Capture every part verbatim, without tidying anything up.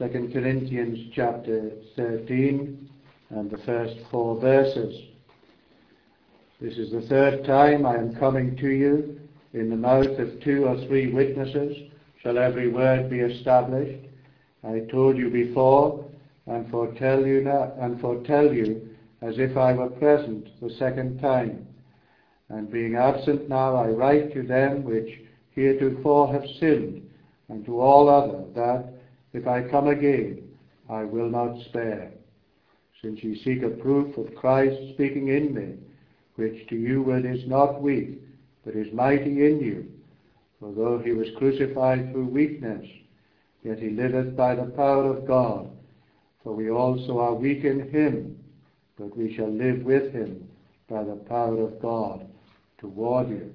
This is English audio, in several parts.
Second Corinthians chapter thirteen and the first four verses. This is the third time I am coming to you. In the mouth of two or three witnesses shall every word be established. I told you before, and foretell you now, and foretell you as if I were present the second time. And being absent now, I write to them which heretofore have sinned, and to all other, that, if I come again, I will not spare. Since ye seek a proof of Christ speaking in me, which to you word is not weak, but is mighty in you. For though he was crucified through weakness, yet he liveth by the power of God. For we also are weak in him, but we shall live with him by the power of God toward you.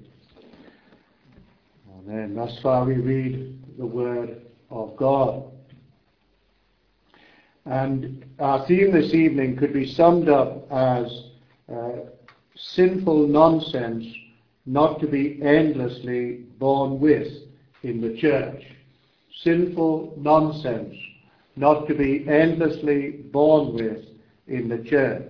Amen. Thus far we read the word of God. And our theme this evening could be summed up as uh, sinful nonsense not to be endlessly borne with in the church. Sinful nonsense not to be endlessly borne with in the church.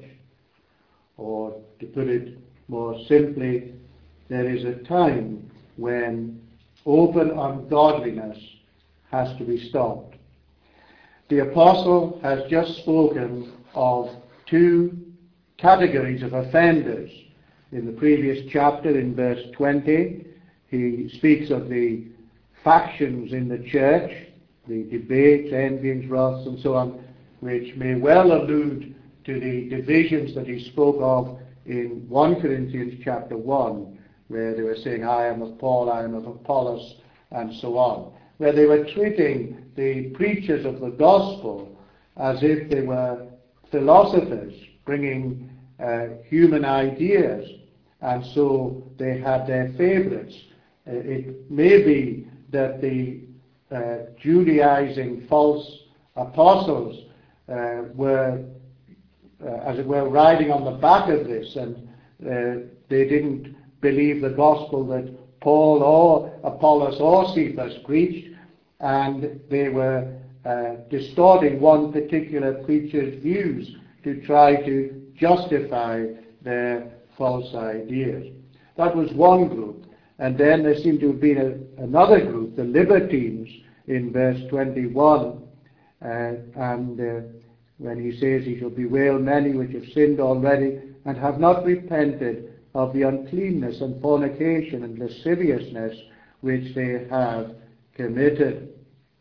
Or to put it more simply, there is a time when open ungodliness has to be stopped. The apostle has just spoken of two categories of offenders. In the previous chapter, in verse twenty, he speaks of the factions in the church, the debates, envyings, wraths, and so on, which may well allude to the divisions that he spoke of in First Corinthians chapter one, where they were saying, I am of Paul, I am of Apollos, and so on, where they were treating the preachers of the gospel as if they were philosophers bringing uh, human ideas, and so they had their favorites. Uh, it may be that the uh, Judaizing false apostles uh, were, uh, as it were, riding on the back of this, and uh, they didn't believe the gospel that Paul or Apollos or Cephas preached, and they were uh, distorting one particular preacher's views to try to justify their false ideas. That was one group. And then there seemed to have been a, another group, the libertines, in verse twenty-one. Uh, and uh, when he says, he shall bewail many which have sinned already and have not repented of the uncleanness and fornication and lasciviousness which they have committed.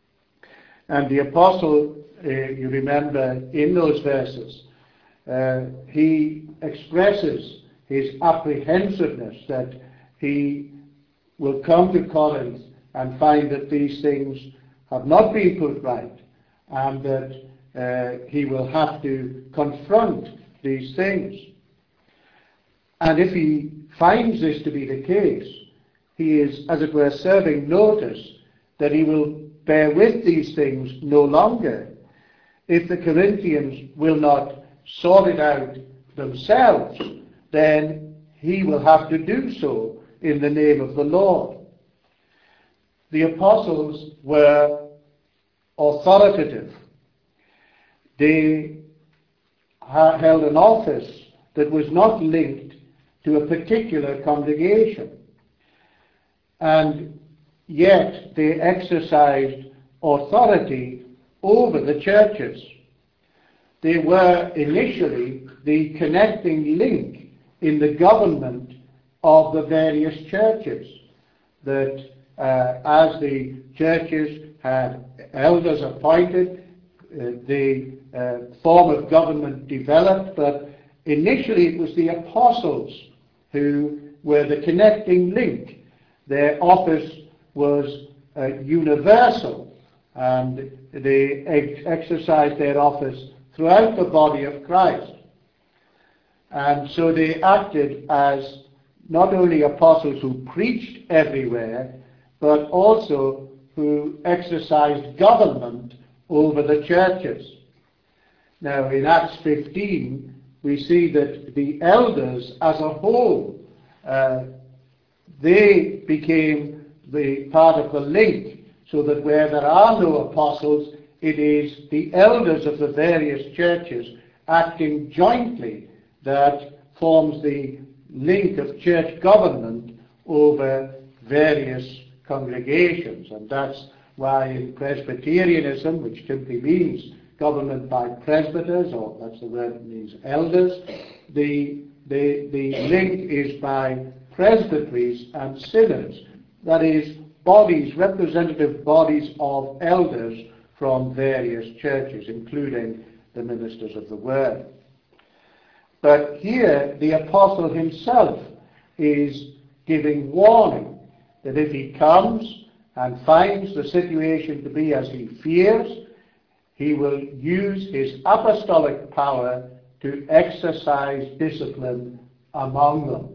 And the apostle, uh, you remember, in those verses, uh, he expresses his apprehensiveness that he will come to Corinth and find that these things have not been put right, and that uh, he will have to confront these things. And if he finds this to be the case, he is, as it were, serving notice that he will bear with these things no longer if the Corinthians will not sort it out themselves. Then he will have to do so in the name of the Lord. The apostles were authoritative. They ha- held an office that was not linked to a particular congregation. And yet they exercised authority over the churches. They were initially the connecting link in the government of the various churches, that uh, as the churches had elders appointed, uh, the uh, form of government developed, but initially it was the apostles who were the connecting link. Their office was uh, universal, and they ex- exercised their office throughout the body of Christ. And so they acted as not only apostles who preached everywhere, but also who exercised government over the churches. Now, in Acts fifteen, we see that the elders as a whole, uh, they became the part of the link, so that where there are no apostles, it is the elders of the various churches acting jointly that forms the link of church government over various congregations. And that's why in Presbyterianism, which simply means government by presbyters, or that's the word that means elders, the, the, the link is by presbyteries and synods. That is, bodies, representative bodies of elders from various churches, including the ministers of the word. But here the apostle himself is giving warning that if he comes and finds the situation to be as he fears, he will use his apostolic power to exercise discipline among them.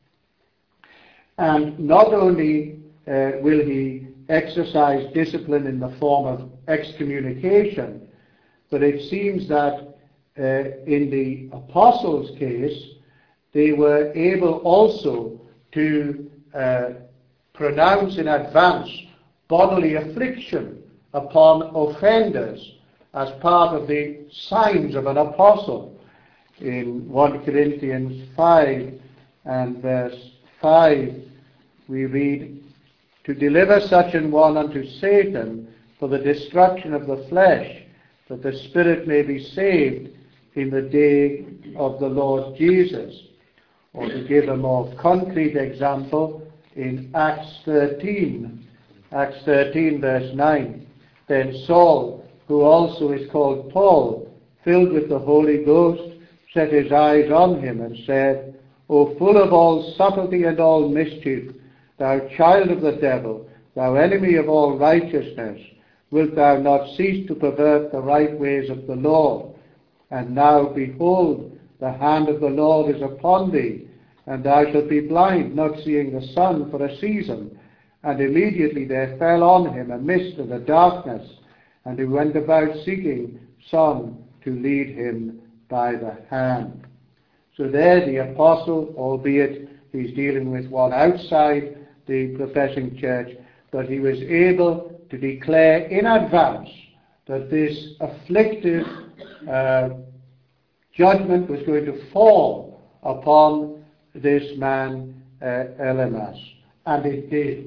And not only uh, will he exercise discipline in the form of excommunication, but it seems that uh, in the apostles' case, they were able also to uh, pronounce in advance bodily affliction upon offenders as part of the signs of an apostle. In First Corinthians five and verse five, we read, "To deliver such an one unto Satan for the destruction of the flesh, that the spirit may be saved in the day of the Lord Jesus." Or to give a more concrete example, in Acts thirteen, Acts thirteen verse nine, "Then Saul, who also is called Paul, filled with the Holy Ghost, set his eyes on him and said, O full of all subtlety and all mischief, thou child of the devil, thou enemy of all righteousness, wilt thou not cease to pervert the right ways of the Lord? And now, behold, the hand of the Lord is upon thee, and thou shalt be blind, not seeing the sun for a season. And immediately there fell on him a mist and a darkness, and he went about seeking some to lead him by the hand." So there the apostle, albeit he's dealing with one outside the professing church, but he was able to declare in advance that this afflictive uh, judgment was going to fall upon this man uh, Elymas. And it did.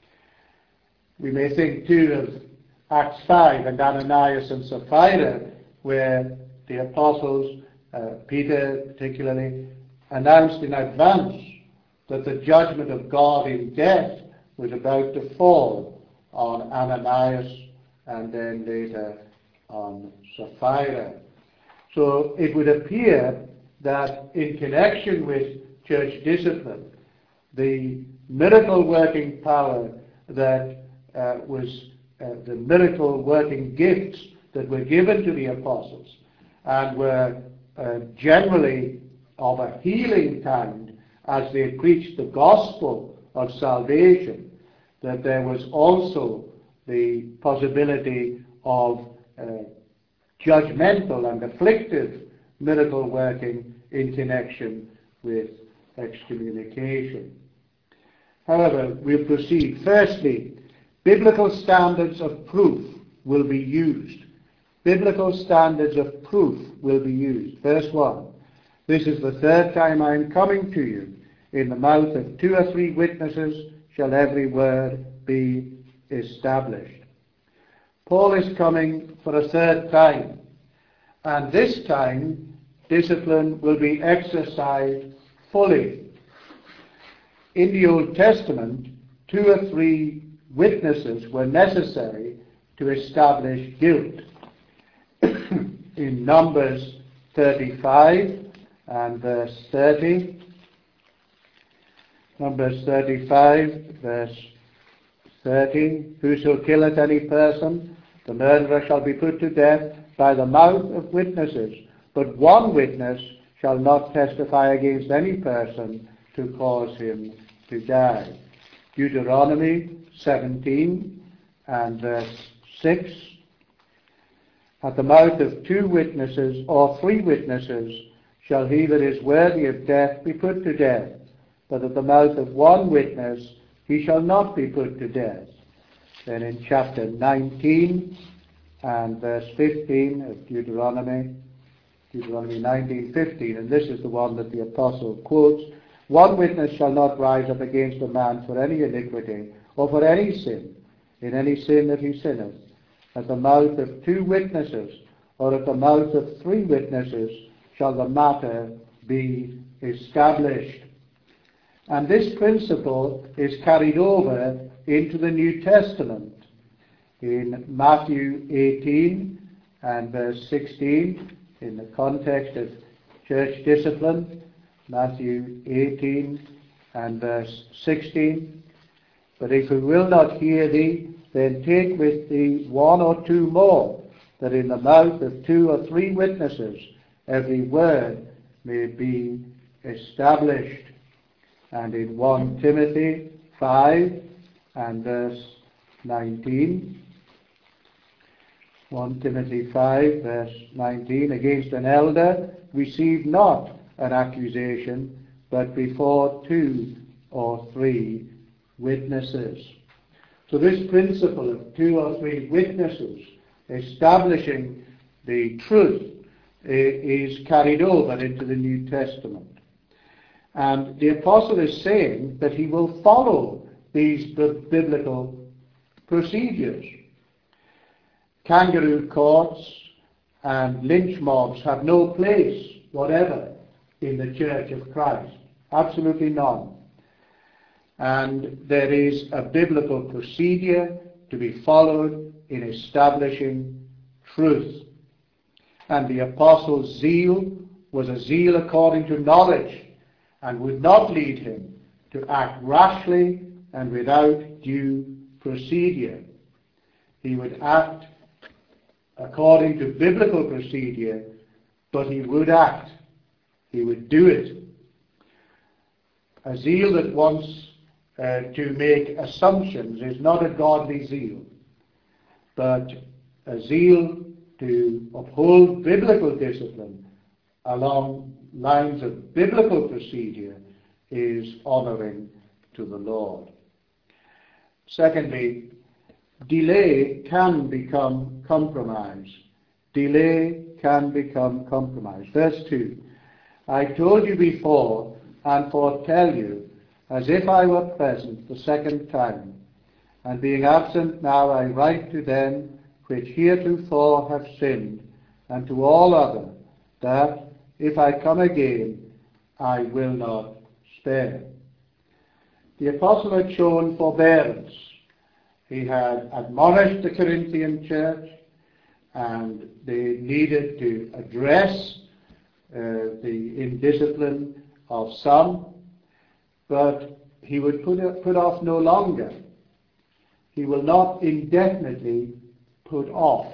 We may think too of Acts five and Ananias and Sapphira, where the apostles, uh, Peter particularly, announced in advance that the judgment of God in death was about to fall on Ananias and then later on Sapphira. So it would appear that in connection with church discipline, the miracle working power that uh, was uh, the miracle working gifts that were given to the apostles and were uh, generally of a healing kind as they preached the gospel of salvation, that there was also the possibility of uh, judgmental and afflictive miracle working in connection with excommunication. However, we'll proceed. Firstly, biblical standards of proof will be used. Biblical standards of proof will be used. Verse one, "This is the third time I am coming to you. In the mouth of two or three witnesses shall every word be established." Paul is coming for a third time, and this time discipline will be exercised fully. In the Old Testament, two or three witnesses were necessary to establish guilt. In Numbers thirty-five and verse thirty, Numbers thirty-five verse thirty, "Whoso killeth any person, the murderer shall be put to death by the mouth of witnesses, but one witness shall not testify against any person to cause him to die." Deuteronomy seventeen and verse six, "At the mouth of two witnesses or three witnesses shall he that is worthy of death be put to death, but at the mouth of one witness he shall not be put to death." Then in chapter nineteen and verse fifteen of Deuteronomy, Deuteronomy nineteen fifteen, and this is the one that the apostle quotes. One witness shall not rise up against a man for any iniquity, or for any sin, in any sin that he sinneth. At the mouth of two witnesses, or at the mouth of three witnesses, shall the matter be established. And this principle is carried over into the New Testament. In Matthew eighteen and verse sixteen, in the context of church discipline, Matthew eighteen and verse sixteen, but if we will not hear thee, then take with thee one or two more, that in the mouth of two or three witnesses every word may be established. And in First Timothy five and verse nineteen, First Timothy five verse nineteen, against an elder receive not an accusation, but before two or three witnesses. So this principle of two or three witnesses establishing the truth is carried over into the New Testament. And the apostle is saying that he will follow these biblical procedures. Kangaroo courts and lynch mobs have no place whatever in the Church of Christ. Absolutely none. And there is a biblical procedure to be followed in establishing truth. And the apostle's zeal was a zeal according to knowledge, and would not lead him to act rashly and without due procedure. He would act according to biblical procedure, but he would act. He would do it. A zeal that wants uh, to make assumptions is not a godly zeal, but a zeal to uphold biblical discipline along lines of biblical procedure is honouring to the Lord. Secondly, delay can become compromise. Delay can become compromise. Verse two, I told you before and foretell you, as if I were present the second time, and being absent now I write to them which heretofore have sinned, and to all other, that if I come again, I will not spare. The apostle had shown forbearance. He had admonished the Corinthian church, and they needed to address uh, the indiscipline of some, but he would put, put off no longer. He will not indefinitely put off.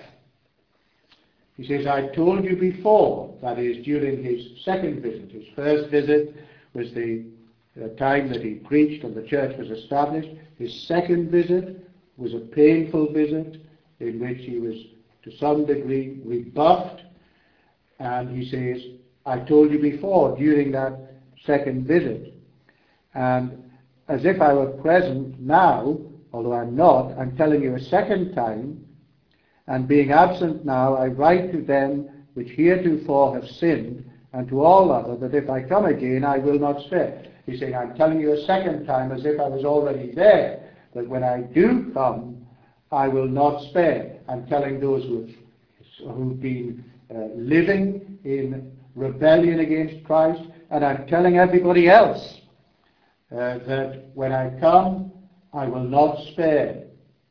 He says, I told you before, that is, during his second visit. His first visit was the uh, time that he preached and the church was established. His second visit was a painful visit in which he was to some degree rebuffed. And he says, I told you before, during that second visit. And as if I were present now, although I'm not, I'm telling you a second time, and being absent now, I write to them which heretofore have sinned, and to all other, that if I come again, I will not spare. He's saying, I'm telling you a second time, as if I was already there, that when I do come, I will not spare. I'm telling those who've, who've been uh, living in rebellion against Christ, and I'm telling everybody else uh, that when I come, I will not spare.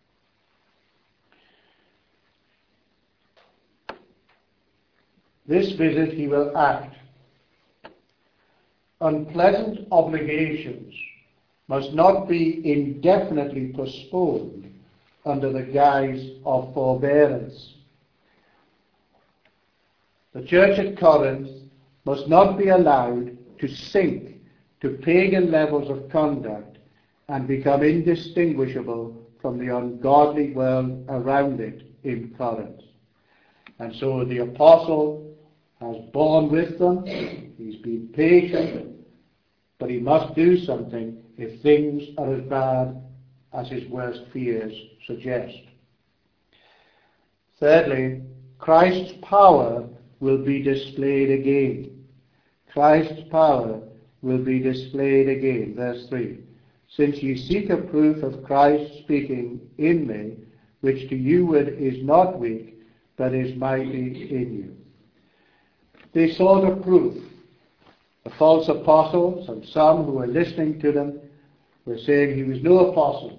This visit he will act. Unpleasant obligations must not be indefinitely postponed under the guise of forbearance. The church at Corinth must not be allowed to sink to pagan levels of conduct and become indistinguishable from the ungodly world around it in Corinth. And so the apostle has borne with them, he's been patient, but he must do something if things are as bad as his worst fears suggest. Thirdly, Christ's power will be displayed again. Christ's power will be displayed again. Verse three. Since ye seek a proof of Christ speaking in me, which to you word is not weak, but is mighty in you. They sought a proof. The false apostles and some who were listening to them were saying he was no apostle.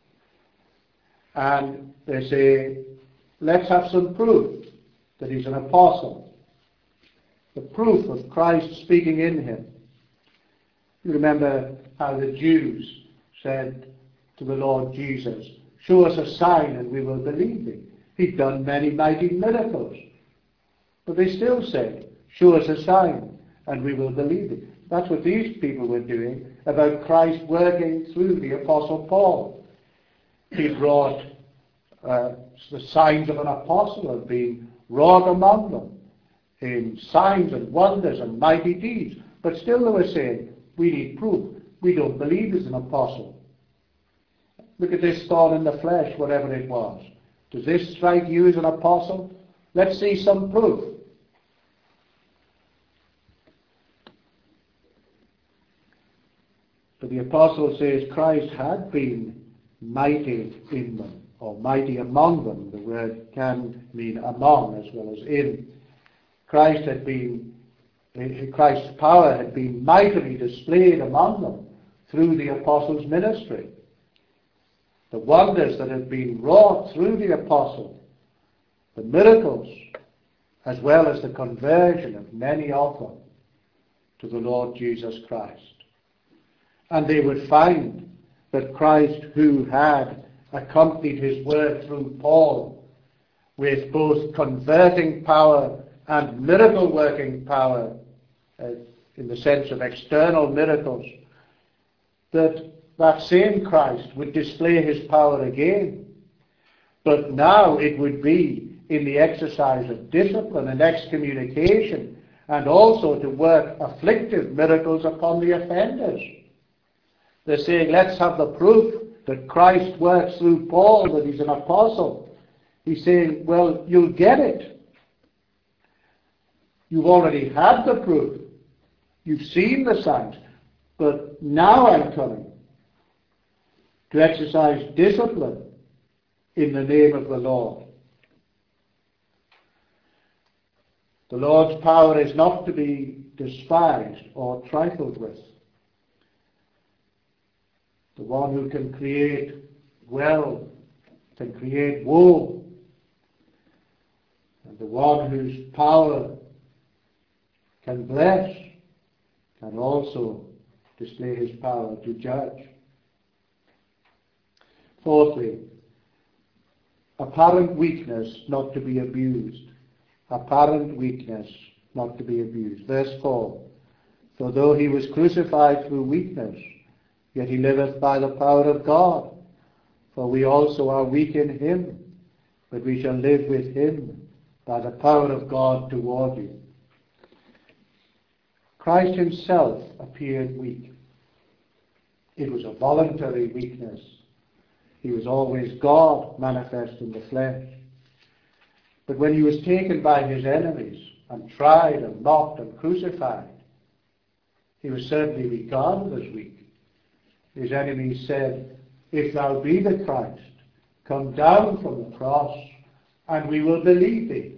And they say, let's have some proof that he's an apostle. The proof of Christ speaking in him. You remember how the Jews said to the Lord Jesus, show us a sign and we will believe thee. He'd done many mighty miracles. But they still said, show us a sign and we will believe thee. That's what these people were doing about Christ working through the Apostle Paul. He brought uh, the signs of an apostle had been wrought among them in signs and wonders and mighty deeds. But still they were saying, we need proof. We don't believe he's an apostle. Look at this thorn in the flesh, whatever it was. Does this strike you as an apostle? Let's see some proof. But the apostle says Christ had been mighty in them, or mighty among them. The word can mean among as well as in. Christ had been, Christ's power had been mightily displayed among them through the apostles' ministry. The wonders that had been wrought through the apostle, the miracles, as well as the conversion of many of them to the Lord Jesus Christ. And they would find that Christ, who had accompanied his word through Paul with both converting power and miracle-working power, uh, in the sense of external miracles, that that same Christ would display his power again. But now it would be in the exercise of discipline and excommunication, and also to work afflictive miracles upon the offenders. They're saying, let's have the proof that Christ works through Paul, that he's an apostle. He's saying, well, you'll get it. You've already had the proof. You've seen the signs. But now I'm coming to exercise discipline in the name of the Lord. The Lord's power is not to be despised or trifled with. The one who can create well can create woe. And the one whose power can bless can also display his power to judge. Fourthly, apparent weakness not to be abused. Apparent weakness not to be abused. Verse four. For though he was crucified through weakness, yet he liveth by the power of God. For we also are weak in him, but we shall live with him by the power of God toward you. Christ himself appeared weak. It was a voluntary weakness. He was always God manifest in the flesh. But when he was taken by his enemies and tried and mocked and crucified, he was certainly regarded as weak. His enemies said, if thou be the Christ, come down from the cross and we will believe thee.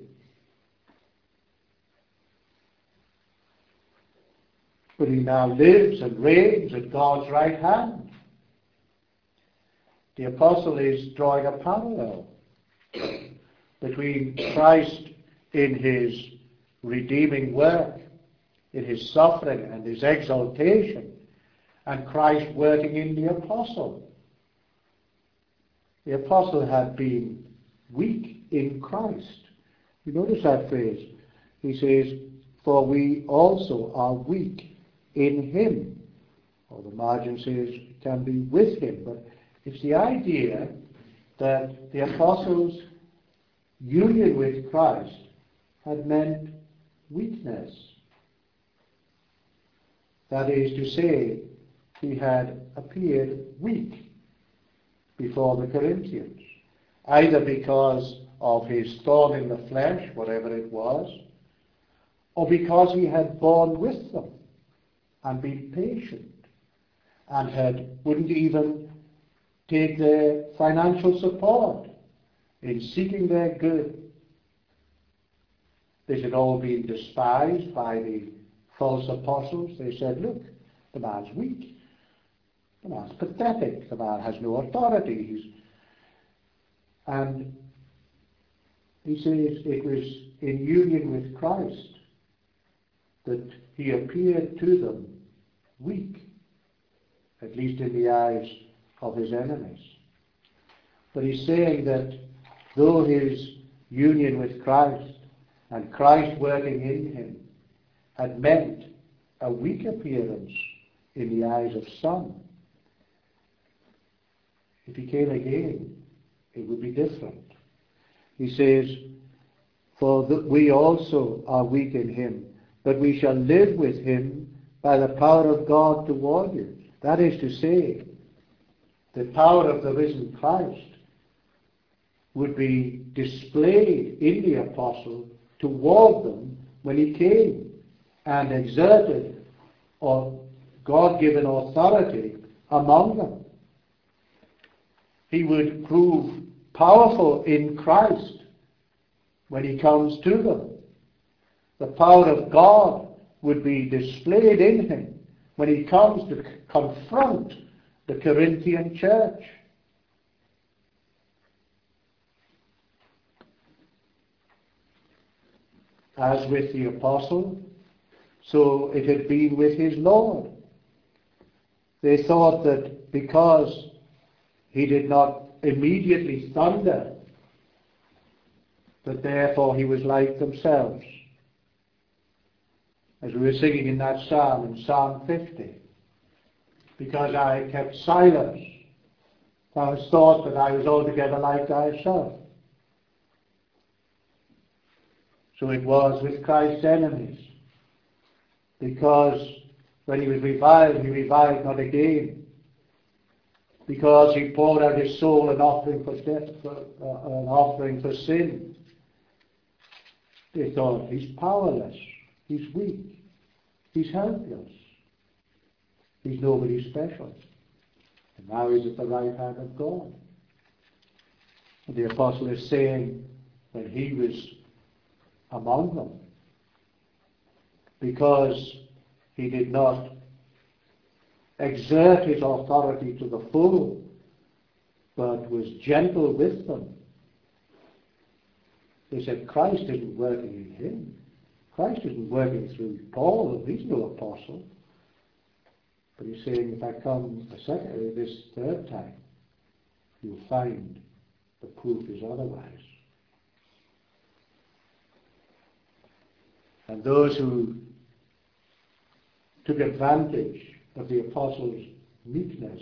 But he now lives and reigns at God's right hand. The apostle is drawing a parallel between Christ in his redeeming work, in his suffering and his exaltation, and Christ working in the apostle. The apostle had been weak in Christ. You notice that phrase. He says, for we also are weak in him. Or the margin says it can be with him. But it's the idea that the apostles' union with Christ had meant weakness. That is to say, he had appeared weak before the Corinthians, either because of his thorn in the flesh, whatever it was, or because he had borne with them and been patient and had wouldn't even take their financial support in seeking their good. This had all been despised by the false apostles. They said, look, the man's weak. The man's pathetic. The man has no authority. He's... And he says it was in union with Christ that he appeared to them weak, at least in the eyes of his enemies. But he's saying that though his union with Christ and Christ working in him had meant a weak appearance in the eyes of some, if he came again, it would be different. He says, for that we also are weak in him, but we shall live with him by the power of God toward you. That is to say, the power of the risen Christ would be displayed in the apostle toward them when he came and exerted or God-given authority among them. He would prove powerful in Christ when he comes to them. The power of God would be displayed in him when he comes to confront the Corinthian church. As with the apostle, so it had been with his Lord. They thought that because he did not immediately thunder, that therefore he was like themselves. As we were singing in that psalm, in Psalm fifty, because I kept silence, thou hast thought that I was altogether like thyself. So it was with Christ's enemies, because when he was reviled, he reviled not again, because he poured out his soul an offering for death, for, uh, an offering for sin. They thought, he's powerless, he's weak, he's helpless, he's nobody special. And now he's at the right hand of God. And the apostle is saying that he was among them because he did not exert his authority to the full, but was gentle with them. They said, Christ isn't working in him. Christ isn't working through Paul. He's no apostle. But he's saying, if I come a second, this third time, you'll find the proof is otherwise. And those who took advantage of the apostles' meekness,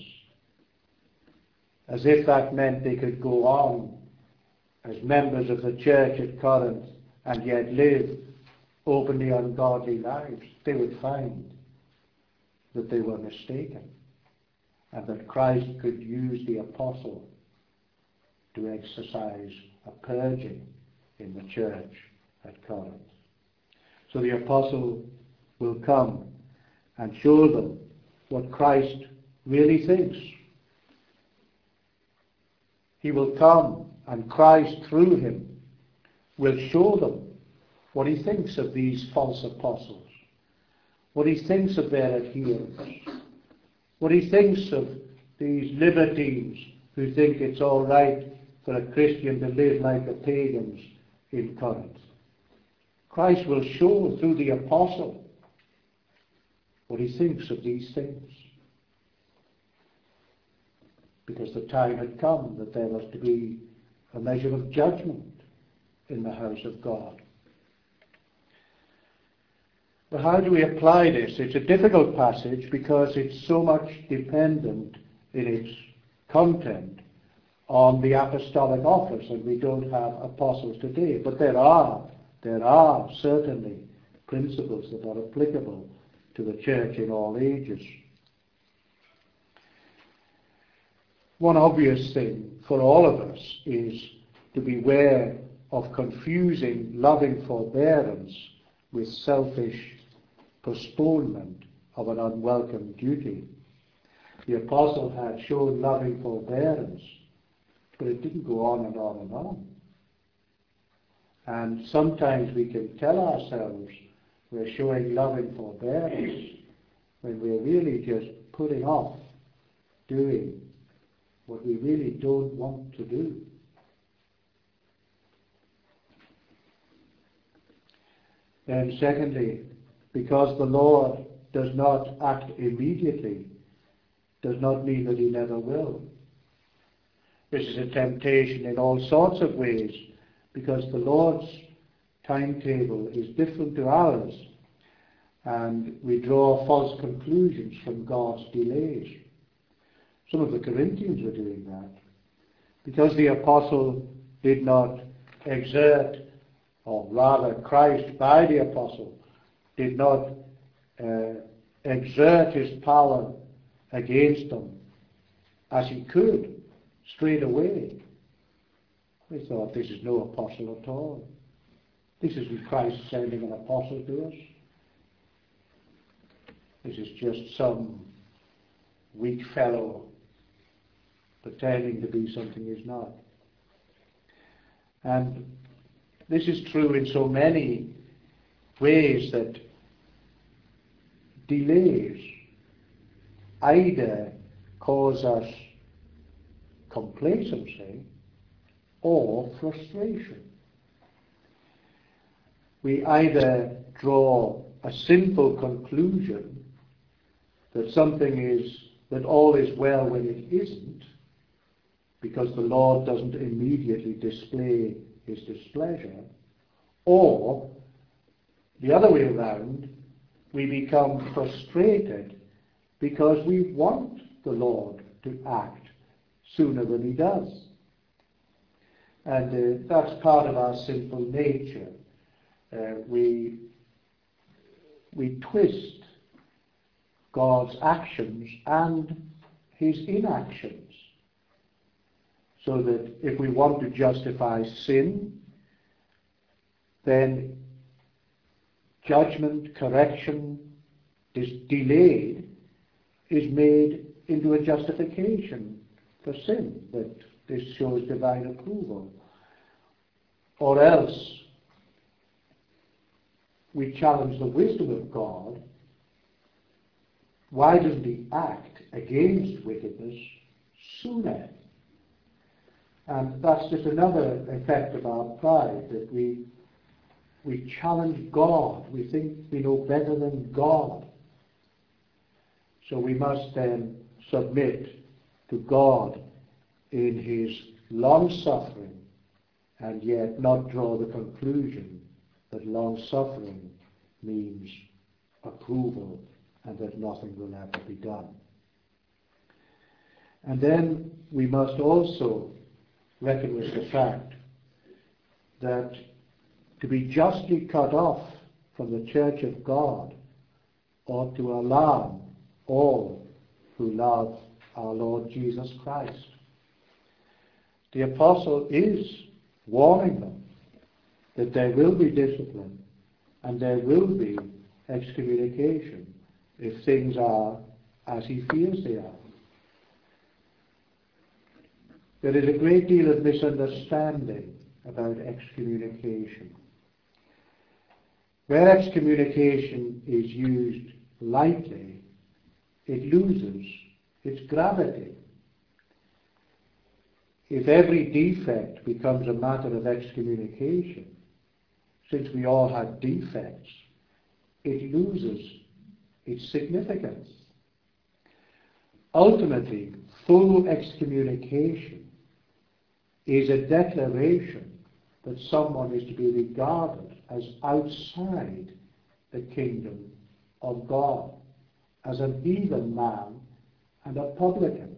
as if that meant they could go on as members of the church at Corinth and yet live openly ungodly lives, they would find that they were mistaken and that Christ could use the apostle to exercise a purging in the church at Corinth. So the apostle will come and show them what Christ really thinks. He will come and Christ through him will show them what he thinks of these false apostles, what he thinks of their adherents, what he thinks of these libertines who think it's all right for a Christian to live like the pagans in Corinth. Christ will show through the apostle what he thinks of these things. Because the time had come that there was to be a measure of judgment in the house of God. But how do we apply this? It's a difficult passage because it's so much dependent in its content on the apostolic office, and we don't have apostles today. But there are, there are certainly principles that are applicable to the church in all ages. One obvious thing for all of us is to beware of confusing loving forbearance with selfish postponement of an unwelcome duty. The apostle had shown loving forbearance, but it didn't go on and on and on. And sometimes we can tell ourselves we're showing loving forbearance when we're really just putting off doing what we really don't want to do. And secondly, because the Lord does not act immediately, does not mean that he never will. This is a temptation in all sorts of ways, because the Lord's timetable is different to ours, and we draw false conclusions from God's delays. Some of the Corinthians were doing that. Because the apostle did not exert, or rather Christ by the apostle did not uh, exert his power against them as he could straight away. They thought, this is no apostle at all. This isn't Christ sending an apostle to us. This is just some weak fellow pretending to be something he's not. And this is true in so many ways, that delays either cause us complacency or frustration. We either draw a sinful conclusion that something is, that all is well when it isn't, because the Lord doesn't immediately display his displeasure, or the other way around, we become frustrated because we want the Lord to act sooner than he does. And uh, that's part of our sinful nature. Uh, we, we twist God's actions and his inactions, so that if we want to justify sin, then judgment, correction is delayed, is made into a justification for sin, that this shows divine approval. Or else we challenge the wisdom of God. Why doesn't he act against wickedness sooner? And that's just another effect of our pride, that we we challenge God. We think we know better than God. So we must then submit to God in his long-suffering, and yet not draw the conclusion that long-suffering means approval and that nothing will ever be done. And then we must also reckon with the fact that to be justly cut off from the church of God ought to alarm all who love our Lord Jesus Christ. The apostle is warning them that there will be discipline and there will be excommunication if things are as he fears they are. There is a great deal of misunderstanding about excommunication. Where excommunication is used lightly, it loses its gravity. If every defect becomes a matter of excommunication, since we all have defects, it loses its significance. Ultimately, full excommunication is a declaration that someone is to be regarded as outside the kingdom of God, as an heathen man and a publican.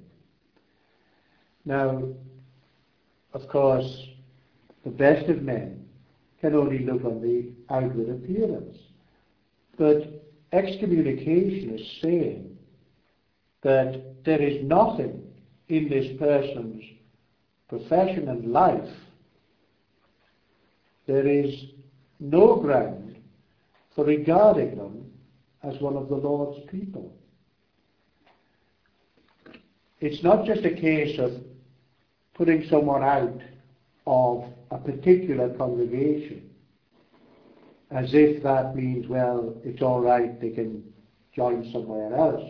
Now, of course, the best of men can only look on the outward appearance. But excommunication is saying that there is nothing in this person's profession and life there is no ground for regarding them as one of the Lord's people. It's not just a case of putting someone out of a particular congregation as if that means, well, it's all right, they can join somewhere else.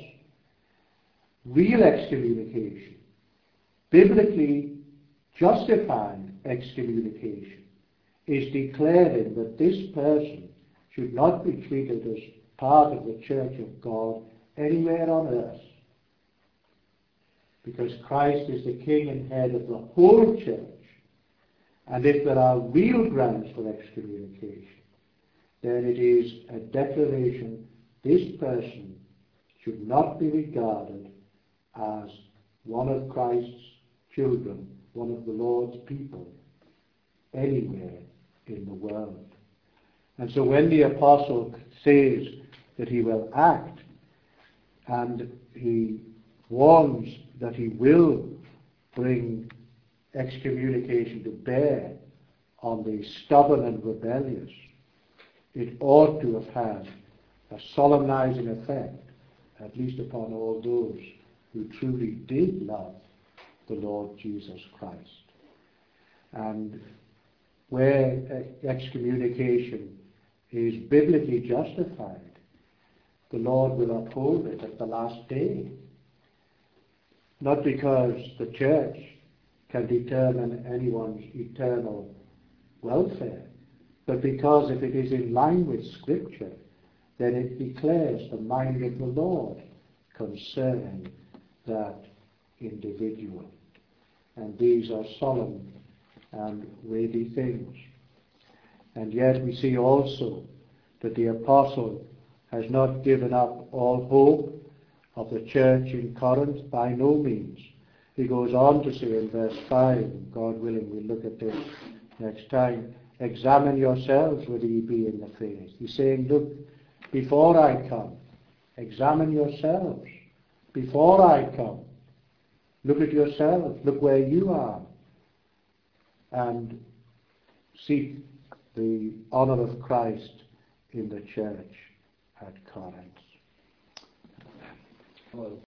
Real excommunication, biblically justified excommunication, is declaring that this person should not be treated as part of the Church of God anywhere on earth, because Christ is the King and head of the whole church. And if there are real grounds for excommunication, then it is a declaration this person should not be regarded as one of Christ's children, one of the Lord's people, anywhere in the world. And so when the apostle says that he will act, and he warns that he will bring excommunication to bear on the stubborn and rebellious, it ought to have had a solemnizing effect, at least upon all those who truly did love the Lord Jesus Christ. And where excommunication is biblically justified, the Lord will uphold it at the last day. Not because the church can determine anyone's eternal welfare, but because if it is in line with Scripture, then it declares the mind of the Lord concerning that individual. And these are solemn and weighty things. And yet we see also that the apostle has not given up all hope of the church in Corinth, by no means. He goes on to say in verse five, and God willing we'll look at this next time, examine yourselves whether ye be in the faith. He's saying, look, before I come, examine yourselves. Before I come, look at yourselves, look where you are, and seek the honor of Christ in the church at Corinth.